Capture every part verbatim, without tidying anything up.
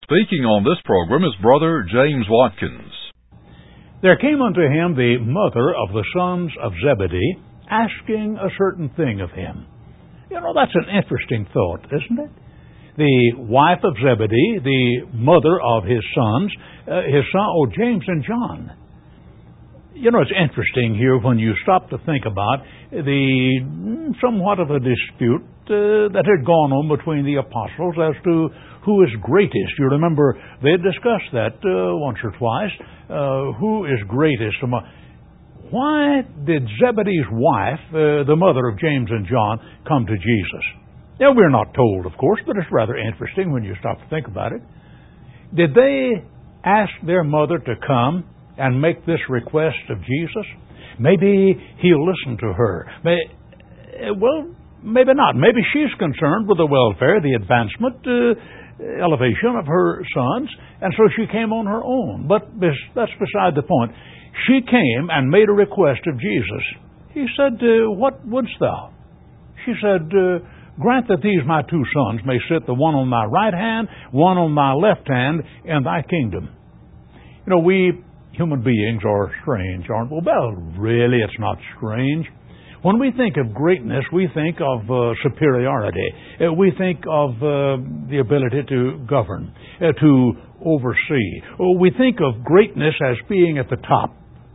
Speaking on this program is Brother James Watkins. There came unto him the mother of the sons of Zebedee, asking a certain thing of him. You know, that's an interesting thought, isn't it? The wife of Zebedee, the mother of his sons, uh, his son, oh, James and John. You know, it's interesting here when you stop to think about the somewhat of a dispute uh, that had gone on between the apostles as to who is greatest. You remember they had discussed that uh, once or twice. Uh, who is greatest among... Why did Zebedee's wife, uh, the mother of James and John, come to Jesus? Now, we're not told, of course, but it's rather interesting when you stop to think about it. Did they ask their mother to come and make this request of Jesus? Maybe he'll listen to her. May, well, maybe not. Maybe she's concerned with the welfare, the advancement, uh, elevation of her sons, and so she came on her own. But that's beside the point. She came and made a request of Jesus. He said, uh, what wouldst thou? She said, uh, grant that these my two sons may sit, the one on thy right hand, one on thy left hand, in thy kingdom. You know, we human beings are strange, aren't we? Well, really, it's not strange. When we think of greatness, we think of uh, superiority. Uh, we think of uh, the ability to govern, uh, to oversee. Oh, we think of greatness as being at the top.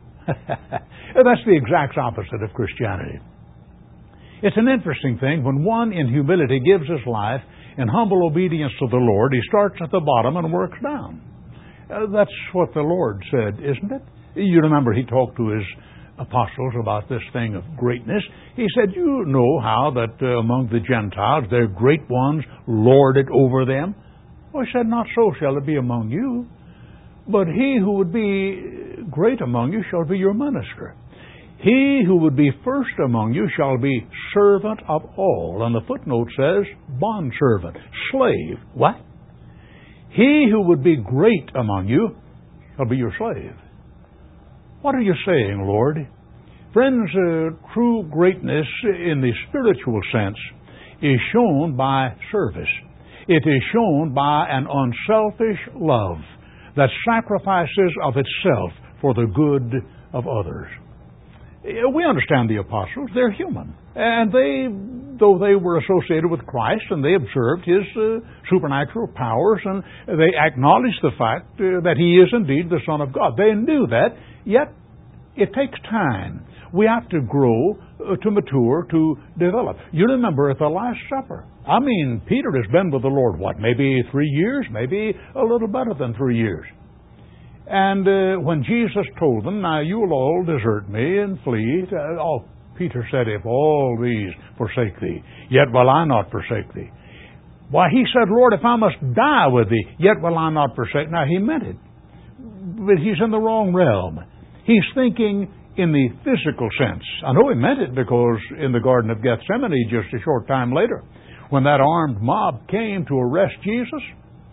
That's the exact opposite of Christianity. It's an interesting thing when one in humility gives his life in humble obedience to the Lord. He starts at the bottom and works down. Uh, that's what the Lord said, isn't it? You remember he talked to his apostles about this thing of greatness. He said, you know how that uh, among the Gentiles their great ones lord it over them. Well, he said, not so shall it be among you. But he who would be great among you shall be your minister. He who would be first among you shall be servant of all. And the footnote says, bondservant, slave. What? He who would be great among you shall be your slave. What are you saying, Lord? Friends, uh, true greatness in the spiritual sense is shown by service. It is shown by an unselfish love that sacrifices of itself for the good of others. We understand the apostles. They're human. And they, though they were associated with Christ and they observed His uh, supernatural powers and they acknowledged the fact uh, that He is indeed the Son of God. They knew that, yet it takes time. We have to grow, uh, to mature, to develop. You remember at the Last Supper. I mean, Peter has been with the Lord, what, maybe three years, maybe a little better than three years. And uh, when Jesus told them, now you will all desert me and flee, to, oh, Peter said, if all these forsake thee, yet will I not forsake thee. Why, he said, Lord, if I must die with thee, yet will I not forsake. Now, he meant it. But he's in the wrong realm. He's thinking in the physical sense. I know he meant it because in the Garden of Gethsemane, just a short time later, when that armed mob came to arrest Jesus,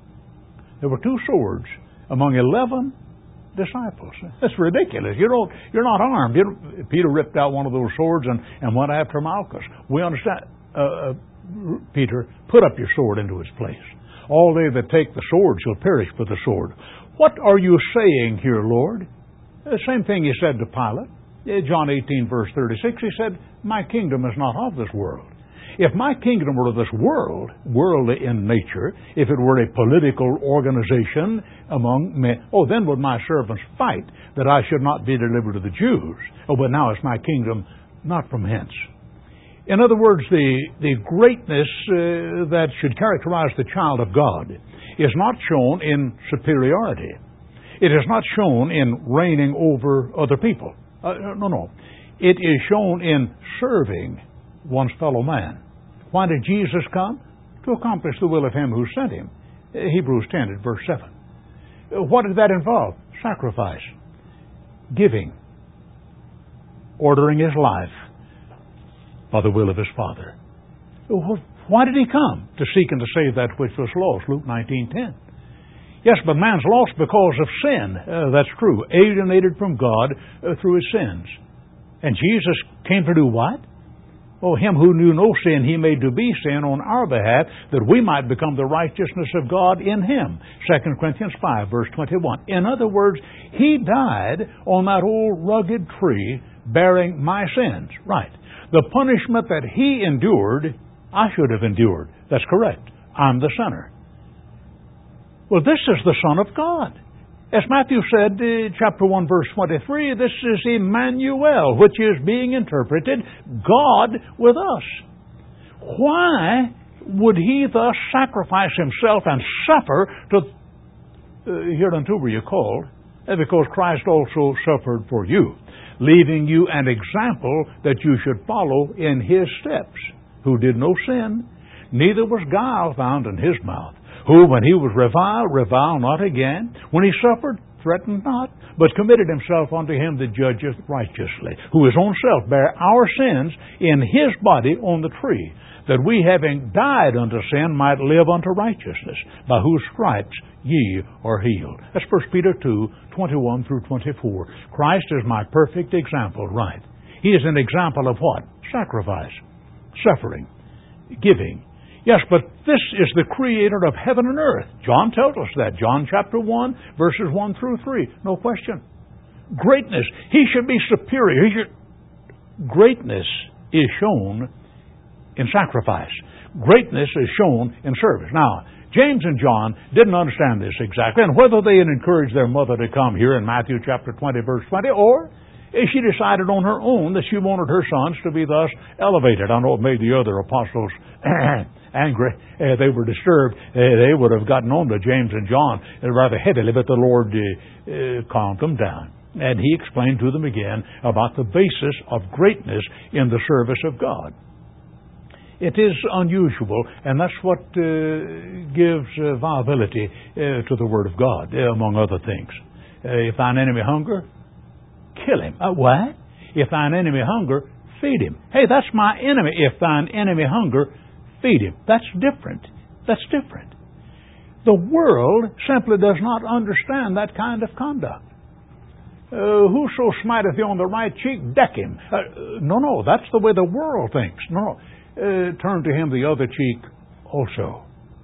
there were two swords among eleven disciples. That's ridiculous. You don't, you're not armed. You don't, Peter ripped out one of those swords and, and went after Malchus. We understand, uh, uh, Peter, put up your sword into its place. All they that take the sword shall perish with the sword. What are you saying here, Lord? The same thing he said to Pilate. John eighteen, verse thirty-six, he said, my kingdom is not of this world. If my kingdom were of this world, worldly in nature, if it were a political organization among men, oh, then would my servants fight that I should not be delivered to the Jews. Oh, but now is my kingdom not from hence. In other words, the, the greatness uh, that should characterize the child of God is not shown in superiority. It is not shown in reigning over other people. Uh, no, no. It is shown in serving one's fellow man. Why did Jesus come? To accomplish the will of Him who sent Him. Hebrews ten at verse seven. What did that involve? Sacrifice. Giving. Ordering His life by the will of His Father. Why did He come? To seek and to save that which was lost. Luke nineteen ten. Yes, but man's lost because of sin. Uh, that's true. Alienated from God uh, through his sins. And Jesus came to do what? Oh, him who knew no sin, he made to be sin on our behalf, that we might become the righteousness of God in him. Second Corinthians five, verse twenty-one. In other words, he died on that old rugged tree bearing my sins. Right. The punishment that he endured, I should have endured. That's correct. I'm the sinner. Well, this is the Son of God. As Matthew said, uh, chapter one, verse twenty-three, this is Emmanuel, which is being interpreted, God with us. Why would he thus sacrifice himself and suffer to, uh, hereunto were you called? Uh, because Christ also suffered for you, leaving you an example that you should follow in his steps, who did no sin, neither was guile found in his mouth, who, when he was reviled, reviled not again, when he suffered, threatened not, but committed himself unto him that judgeth righteously, who his own self bare our sins in his body on the tree, that we, having died unto sin, might live unto righteousness, by whose stripes ye are healed. That's First Peter two, twenty-one through twenty-four. Christ is my perfect example, right? He is an example of what? Sacrifice, suffering, giving. Yes, but this is the creator of heaven and earth. John tells us that. John chapter one, verses one through three. No question. Greatness. He should be superior. He should... Greatness is shown in sacrifice. Greatness is shown in service. Now, James and John didn't understand this exactly, and whether they had encouraged their mother to come here in Matthew chapter twenty, verse twenty, or if she decided on her own that she wanted her sons to be thus elevated. I know it made the other apostles angry. Uh, they were disturbed. Uh, they would have gotten on to James and John uh, rather heavily, but the Lord uh, uh, calmed them down. And he explained to them again about the basis of greatness in the service of God. It is unusual, and that's what uh, gives uh, viability uh, to the Word of God, uh, among other things. Uh, if thine enemy hunger, kill him. Uh, what? If thine enemy hunger, feed him. Hey, that's my enemy. If thine enemy hunger, feed him. That's different. That's different. The world simply does not understand that kind of conduct. Uh, whoso smiteth thee on the right cheek, deck him. Uh, no, no, that's the way the world thinks. No, no. Uh, turn to him the other cheek also.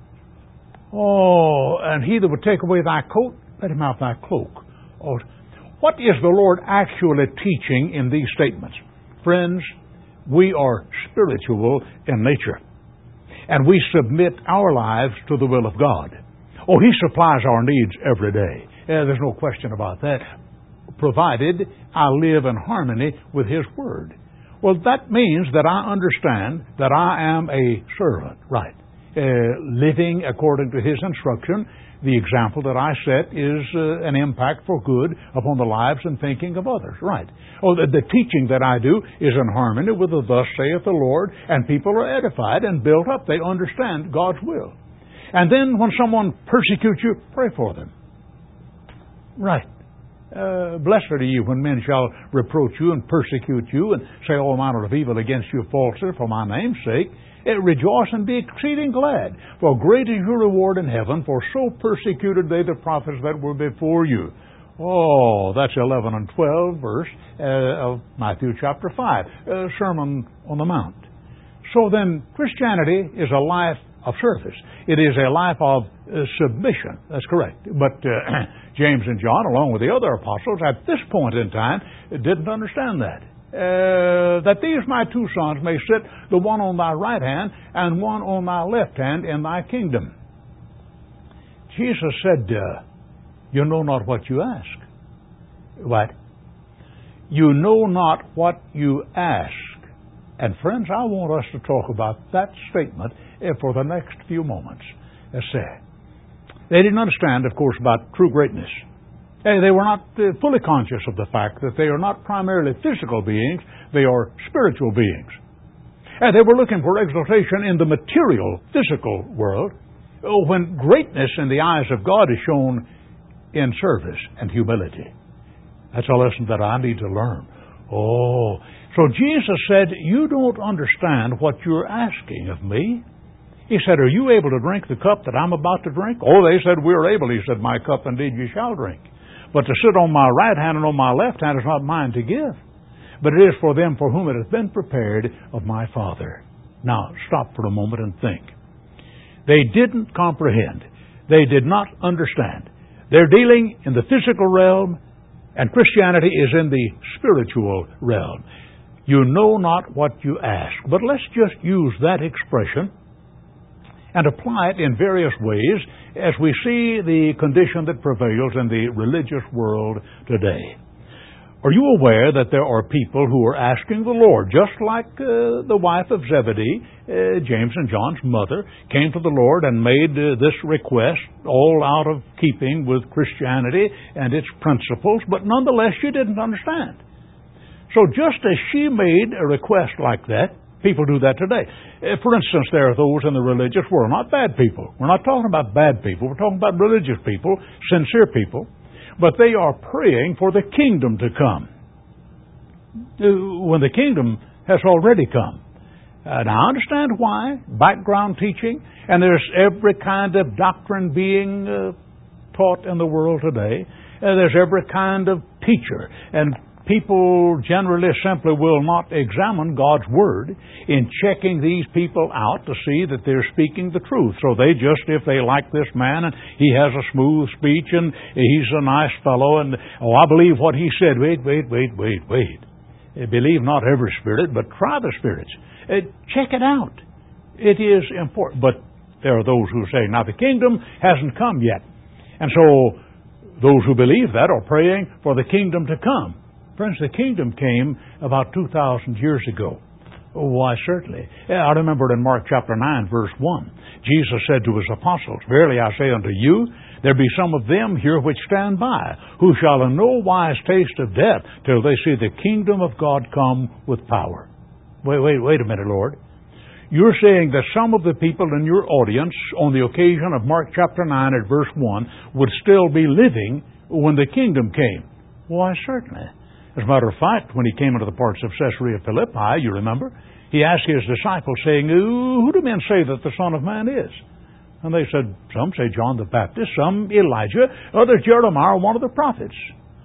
Oh, and he that would take away thy coat, let him have thy cloak. Oh, what is the Lord actually teaching in these statements? Friends, we are spiritual in nature, and we submit our lives to the will of God. Oh, he supplies our needs every day. Yeah, there's no question about that, provided I live in harmony with his word. Well, that means that I understand that I am a servant, right? Uh, living according to his instruction. The example that I set is uh, an impact for good upon the lives and thinking of others, right? Oh, the, the teaching that I do is in harmony with the thus saith the Lord, and people are edified and built up. They understand God's will. And then when someone persecutes you, pray for them. Right. Uh, blessed are you when men shall reproach you and persecute you and say all manner of evil against you falsely for my name's sake. Uh, rejoice and be exceeding glad, for great is your reward in heaven, for so persecuted they the prophets that were before you. Oh, that's eleven and twelve verse uh, of Matthew chapter five, uh, Sermon on the Mount. So then, Christianity is a life of service. It is a life of uh, submission. That's correct. But uh, James and John, along with the other apostles, at this point in time, didn't understand that. Uh, that these my two sons may sit, the one on thy right hand and one on thy left hand in thy kingdom. Jesus said, uh, you know not what you ask. What? You know not what you ask. And friends, I want us to talk about that statement for the next few moments. As said, they didn't understand, of course, about true greatness. They were not fully conscious of the fact that they are not primarily physical beings, they are spiritual beings. And they were looking for exaltation in the material, physical world, when greatness in the eyes of God is shown in service and humility. That's a lesson that I need to learn. Oh, so Jesus said, you don't understand what you're asking of me. He said, are you able to drink the cup that I'm about to drink? Oh, they said, we're able. He said, my cup indeed you shall drink. But to sit on my right hand and on my left hand is not mine to give. but it is for them for whom it hath been prepared of my Father. Now, stop for a moment and think. They didn't comprehend. They did not understand. They're dealing in the physical realm, and Christianity is in the spiritual realm. You know not what you ask. But let's just use that expression and apply it in various ways as we see the condition that prevails in the religious world today. Are you aware that there are people who are asking the Lord, just like uh, the wife of Zebedee, uh, James and John's mother, came to the Lord and made uh, this request, all out of keeping with Christianity and its principles, but nonetheless she didn't understand. So just as she made a request like that, people do that today. Uh, for instance, there are those in the religious world, not bad people. We're not talking about bad people. We're talking about religious people, sincere people. But they are praying for the kingdom to come, when the kingdom has already come. Uh, now, I understand why. Background teaching, and there's every kind of doctrine being uh, taught in the world today. Uh, there's every kind of teacher, and people generally simply will not examine God's Word in checking these people out to see that they're speaking the truth. So they just, if they like this man and he has a smooth speech and he's a nice fellow and, oh, I believe what he said. Wait, wait, wait, wait, wait. Believe not every spirit, but try the spirits. Uh, check it out. It is important. But there are those who say, now the kingdom hasn't come yet. And so those who believe that are praying for the kingdom to come. Friends, the kingdom came about two thousand years ago. Oh, why, certainly. I remember in Mark chapter nine, verse one, Jesus said to His apostles, Verily I say unto you, there be some of them here which stand by, who shall in no wise taste of death, till they see the kingdom of God come with power. Wait, wait, wait a minute, Lord. You're saying that some of the people in your audience, on the occasion of Mark chapter nine at verse one, would still be living when the kingdom came. Why, certainly. As a matter of fact, when He came into the parts of Caesarea Philippi, you remember, He asked His disciples, saying, Who do men say that the Son of Man is? And they said, some say John the Baptist, some Elijah, others Jeremiah, one of the prophets.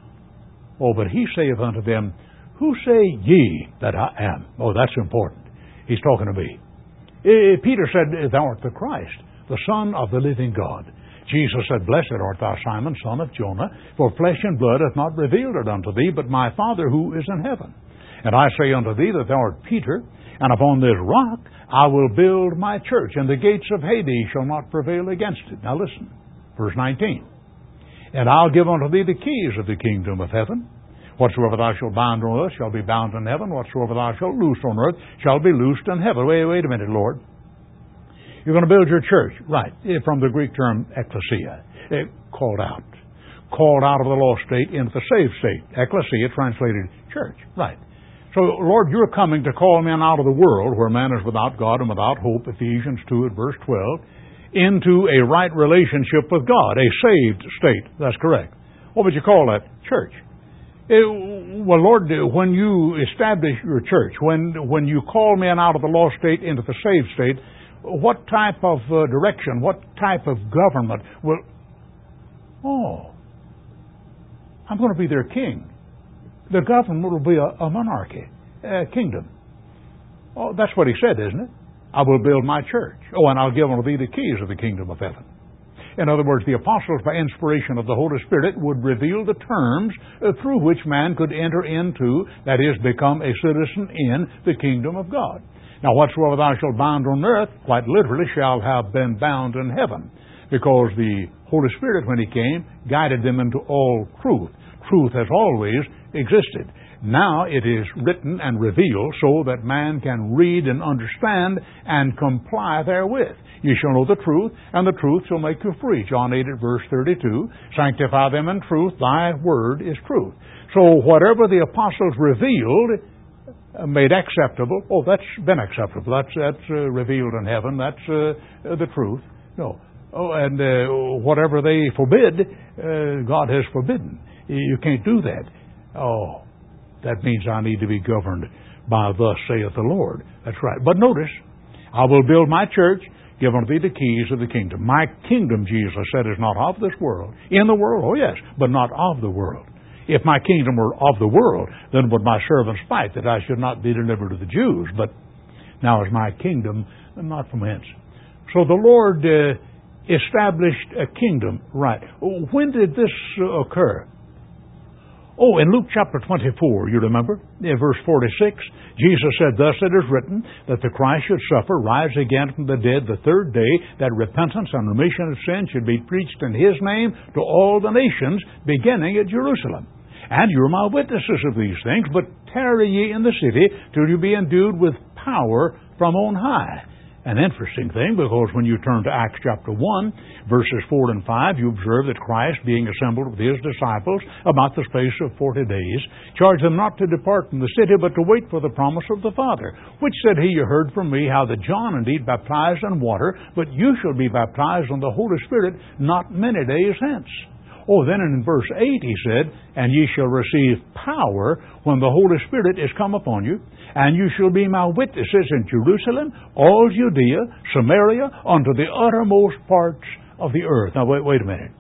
Oh, but He saith unto them, Who say ye that I am? Oh, that's important. He's talking to me. Peter said, Thou art the Christ, the Son of the living God. Jesus said, Blessed art thou, Simon, son of Jonah, for flesh and blood hath not revealed it unto thee, but my Father who is in heaven. And I say unto thee that thou art Peter, and upon this rock I will build my church, and the gates of Hades shall not prevail against it. Now listen, verse nineteen. And I'll give unto thee the keys of the kingdom of heaven. Whatsoever thou shalt bind on earth shall be bound in heaven. Whatsoever thou shalt loose on earth shall be loosed in heaven. Wait, wait a minute, Lord. You're going to build your church. Right. From the Greek term ecclesia. It called out. Called out of the lost state into the saved state. Ecclesia translated church. Right. So, Lord, you're coming to call men out of the world where man is without God and without hope, Ephesians two at verse twelve, into a right relationship with God, a saved state. That's correct. What would you call that? Church. It, well, Lord, when you establish your church, when, when you call men out of the lost state into the saved state, what type of uh, direction, what type of government will... Oh, I'm going to be their king. The government will be a, a monarchy, a kingdom. Oh, that's what He said, isn't it? I will build my church. Oh, and I'll give unto thee the keys of the kingdom of heaven. In other words, the apostles, by inspiration of the Holy Spirit, would reveal the terms uh, through which man could enter into, that is, become a citizen in the kingdom of God. Now, whatsoever thou shalt bind on earth, quite literally, shall have been bound in heaven, because the Holy Spirit, when He came, guided them into all truth. Truth has always existed. Now it is written and revealed so that man can read and understand and comply therewith. You shall know the truth, and the truth shall make you free. John eight at verse thirty-two, Sanctify them in truth, thy word is truth. So whatever the apostles revealed, made acceptable, oh, that's been acceptable. That's that's uh, revealed in heaven. That's uh, the truth. No. Oh, and uh, whatever they forbid, uh, God has forbidden. You can't do that. Oh, that means I need to be governed by thus saith the Lord. That's right. But notice, I will build my church, give unto thee the keys of the kingdom. My kingdom, Jesus said, is not of this world. In the world, oh yes, but not of the world. If my kingdom were of the world, then would my servants fight, that I should not be delivered to the Jews. But now is my kingdom not from hence. So the Lord uh, established a kingdom. Right. When did this uh, occur? Oh, in Luke chapter twenty-four, you remember, in verse forty-six, Jesus said, "Thus it is written, that the Christ should suffer, rise again from the dead the third day, that repentance and remission of sin should be preached in His name to all the nations, beginning at Jerusalem. And you are my witnesses of these things, but tarry ye in the city till you be endued with power from on high." An interesting thing, because when you turn to Acts chapter one, verses four and five, you observe that Christ, being assembled with His disciples about the space of forty days, charged them not to depart from the city, but to wait for the promise of the Father, which said He, "You heard from me how that John indeed baptized in water, but you shall be baptized in the Holy Spirit not many days hence." Oh, then in verse eight he said, "And ye shall receive power when the Holy Spirit is come upon you, and you shall be my witnesses in Jerusalem, all Judea, Samaria, unto the uttermost parts of the earth." Now wait, wait a minute.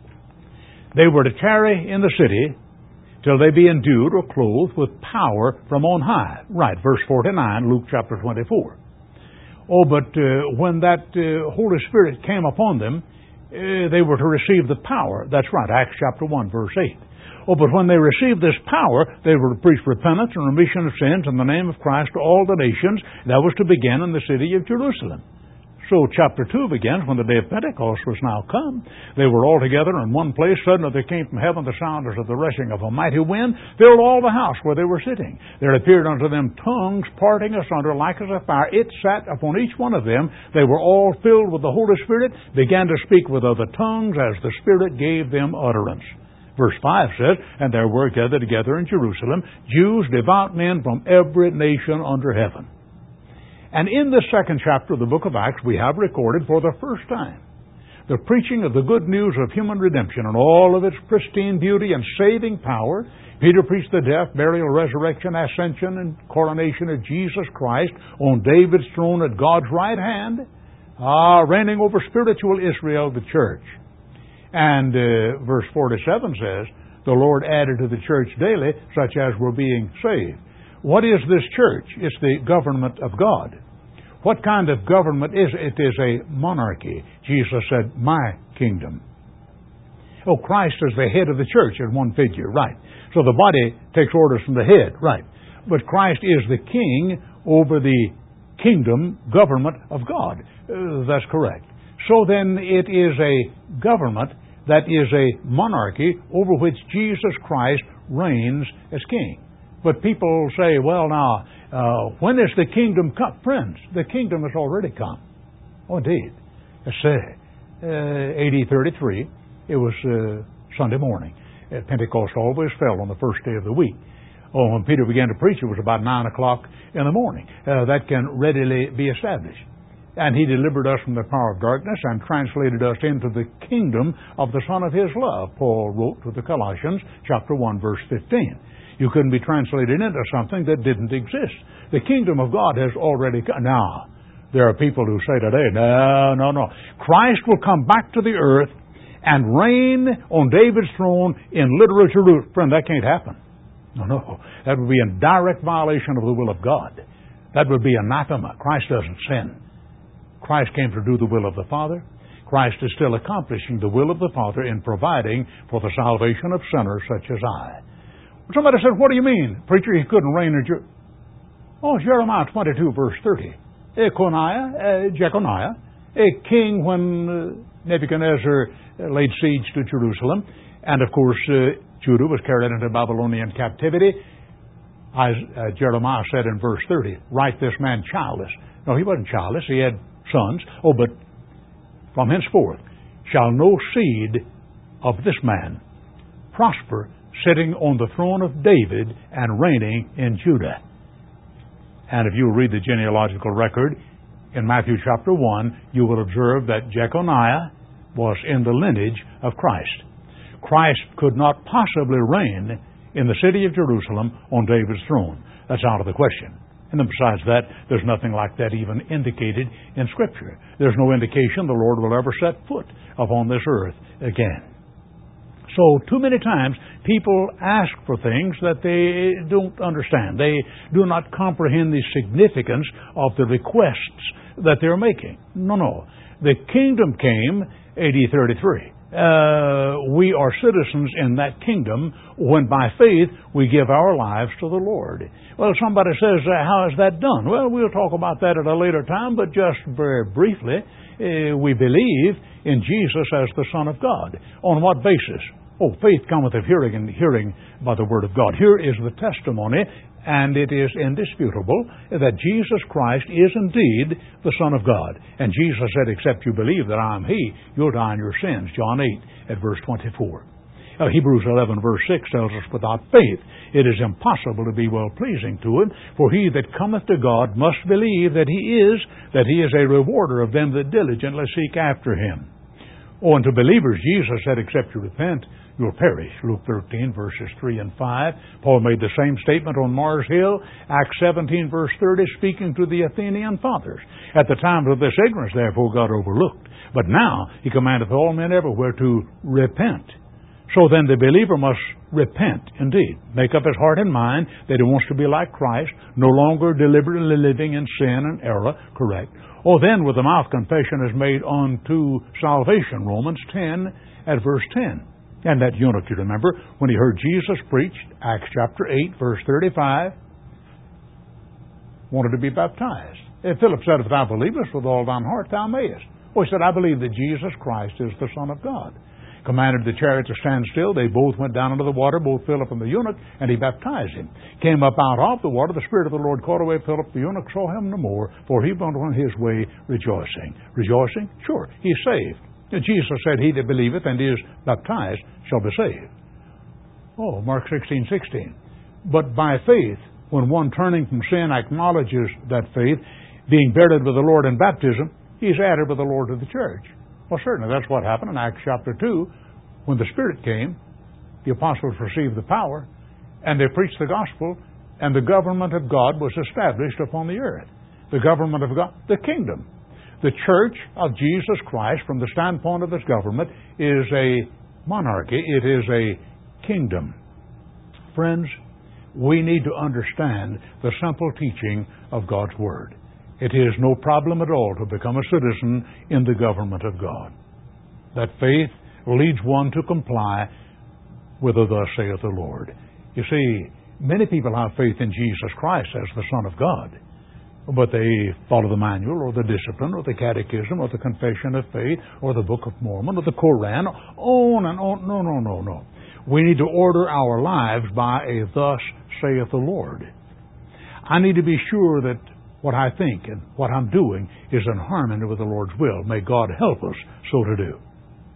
They were to tarry in the city till they be endued or clothed with power from on high. Right, verse forty-nine, Luke chapter twenty-four. Oh, but uh, when that uh, Holy Spirit came upon them, Uh, they were to receive the power. That's right, Acts chapter one, verse eight. Oh, but when they received this power, they were to preach repentance and remission of sins in the name of Christ to all the nations. That was to begin in the city of Jerusalem. So chapter two begins when the day of Pentecost was now come. They were all together in one place. Suddenly there came from heaven the sound as of the rushing of a mighty wind, filled all the house where they were sitting. There appeared unto them tongues parting asunder like as a fire. It sat upon each one of them. They were all filled with the Holy Spirit, began to speak with other tongues as the Spirit gave them utterance. Verse five says, "And there were gathered together in Jerusalem Jews, devout men from every nation under heaven." And in the second chapter of the book of Acts, we have recorded for the first time the preaching of the good news of human redemption in all of its pristine beauty and saving power. Peter preached the death, burial, resurrection, ascension, and coronation of Jesus Christ on David's throne at God's right hand, ah, reigning over spiritual Israel, the church. And uh, verse forty-seven says, "The Lord added to the church daily such as were being saved." What is this church? It's the government of God. What kind of government is it? It is a monarchy. Jesus said, "My kingdom." Oh, Christ is the head of the church in one figure, right. So the body takes orders from the head, right. But Christ is the king over the kingdom, government of God. Uh, that's correct. So then it is a government that is a monarchy over which Jesus Christ reigns as king. But people say, well, now, uh, when is the kingdom come? Friends, the kingdom has already come. Oh, indeed. Let's say, uh, A D thirty-three, it was uh, Sunday morning. Uh, Pentecost always fell on the first day of the week. Oh, when Peter began to preach, it was about nine o'clock in the morning. Uh, that can readily be established. And He delivered us from the power of darkness and translated us into the kingdom of the Son of His love, Paul wrote to the Colossians, chapter one, verse fifteen. You couldn't be translated into something that didn't exist. The kingdom of God has already come. Now, there are people who say today, no, no, no. Christ will come back to the earth and reign on David's throne in literal Jerusalem. Friend, that can't happen. No, no. That would be in direct violation of the will of God. That would be anathema. Christ doesn't sin. Christ came to do the will of the Father. Christ is still accomplishing the will of the Father in providing for the salvation of sinners such as I. Somebody said, what do you mean? Preacher, He couldn't reign in Jerusalem. Oh, Jeremiah twenty-two, verse thirty. Econiah, uh, Jeconiah, a king when uh, Nebuchadnezzar uh, laid siege to Jerusalem. And of course, uh, Judah was carried into Babylonian captivity. As uh, Jeremiah said in verse thirty, write this man childless. No, he wasn't childless. He had sons. Oh, but from henceforth shall no seed of this man prosper, sitting on the throne of David and reigning in Judah. And if you read the genealogical record in Matthew chapter one, you will observe that Jeconiah was in the lineage of Christ. Christ could not possibly reign in the city of Jerusalem on David's throne. That's out of the question. And then besides that, there's nothing like that even indicated in Scripture. There's no indication the Lord will ever set foot upon this earth again. So too many times people ask for things that they don't understand. They do not comprehend the significance of the requests that they're making. No, no. The kingdom came A D thirty-three. Uh, we are citizens in that kingdom when by faith we give our lives to the Lord. Well, somebody says, uh, how is that done? Well, we'll talk about that at a later time, but just very briefly, uh, we believe in Jesus as the Son of God. On what basis? Oh, faith cometh of hearing, and hearing by the Word of God. Here is the testimony, and it is indisputable that Jesus Christ is indeed the Son of God. And Jesus said, except you believe that I am He, you'll die in your sins. John eight at verse twenty-four. Uh, Hebrews eleven verse six tells us, without faith it is impossible to be well-pleasing to Him, for he that cometh to God must believe that He is, that He is a rewarder of them that diligently seek after Him. Oh, and to believers, Jesus said, except you repent, you'll perish. Luke thirteen, verses three and five. Paul made the same statement on Mars Hill. Acts seventeen, verse thirty, speaking to the Athenian fathers. At the time of this ignorance, therefore, God overlooked. But now He commandeth all men everywhere to repent. So then the believer must repent, indeed. Make up his heart and mind that he wants to be like Christ, no longer deliberately living in sin and error, correct. Oh, then with the mouth confession is made unto salvation, Romans ten at verse ten. And that eunuch, you remember, when he heard Jesus preached, Acts chapter eight, verse thirty-five, wanted to be baptized. And Philip said, if thou believest with all thine heart, thou mayest. Well, he said, I believe that Jesus Christ is the Son of God. Commanded the chariot to stand still. They both went down into the water, both Philip and the eunuch, and he baptized him. Came up out of the water. The Spirit of the Lord caught away Philip. The eunuch saw him no more, for he went on his way rejoicing. Rejoicing? Sure, he's saved. Jesus said, he that believeth and is baptized shall be saved. Oh, Mark sixteen sixteen. But by faith, when one turning from sin acknowledges that faith, being buried with the Lord in baptism, he's added with the Lord to the church. Well, certainly that's what happened in Acts chapter two. When the Spirit came, the apostles received the power, and they preached the gospel, and the government of God was established upon the earth. The government of God, the kingdom. The church of Jesus Christ, from the standpoint of its government, is a monarchy. It is a kingdom. Friends, we need to understand the simple teaching of God's Word. It is no problem at all to become a citizen in the government of God. That faith leads one to comply with the thus saith the Lord. You see, many people have faith in Jesus Christ as the Son of God, but they follow the manual or the discipline or the catechism or the confession of faith or the Book of Mormon or the Koran, on and on. No, no, no, no. We need to order our lives by a thus saith the Lord. I need to be sure that what I think and what I'm doing is in harmony with the Lord's will. May God help us so to do.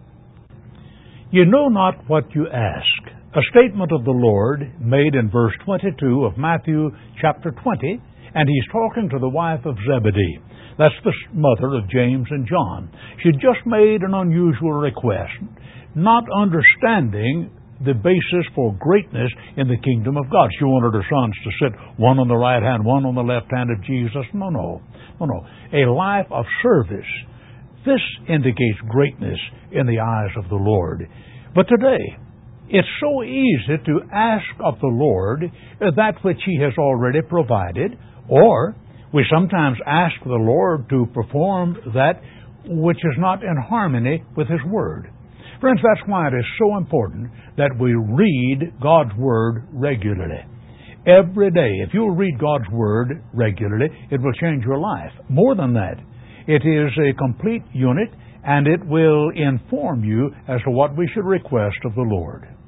You know not what you ask. A statement of the Lord made in verse twenty-two of Matthew chapter twenty, and He's talking to the wife of Zebedee. That's the mother of James and John. She just made an unusual request, not understanding the basis for greatness in the kingdom of God. She wanted her sons to sit one on the right hand, one on the left hand of Jesus. No, no, no, no. A life of service. This indicates greatness in the eyes of the Lord. But today, it's so easy to ask of the Lord that which He has already provided, or we sometimes ask the Lord to perform that which is not in harmony with His Word. Friends, that's why it is so important that we read God's Word regularly. Every day, if you'll read God's Word regularly, it will change your life. More than that, it is a complete unit, and it will inform you as to what we should request of the Lord.